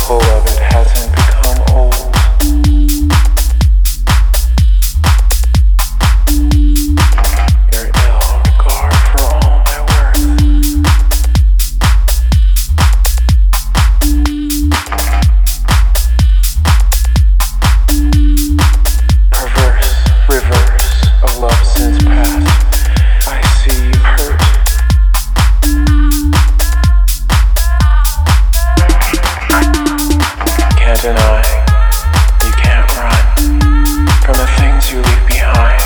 pull of it hasn't become old. Your ill regard for all my worth. Perverse reverse of love since past. I see you hurt. Can't deny, you can't run from the things you leave behind.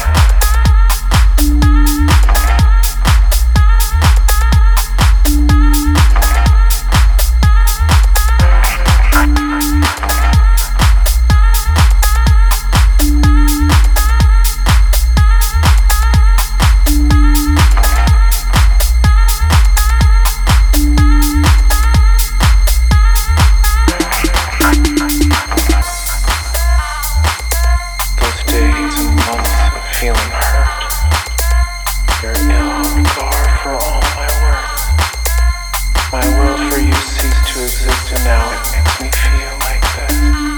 Feeling hurt, your ill regard for all my worth. My world for you ceased to exist, and now it makes me feel like this.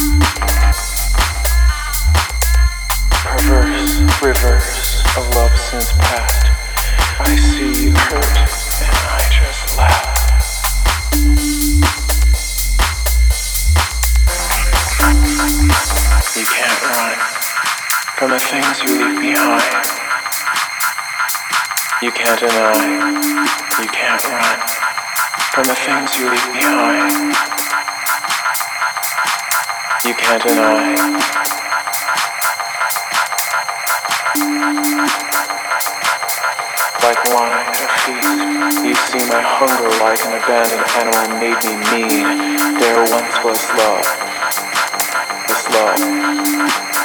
Perverse reverse of love since past. I see you hurt, and I just laugh. You can't run from the things you leave behind. You can't deny, you can't run from the things you leave behind. You can't deny. Like wine at a feast, you see my hunger like an abandoned animal made me mean. There once was love. This love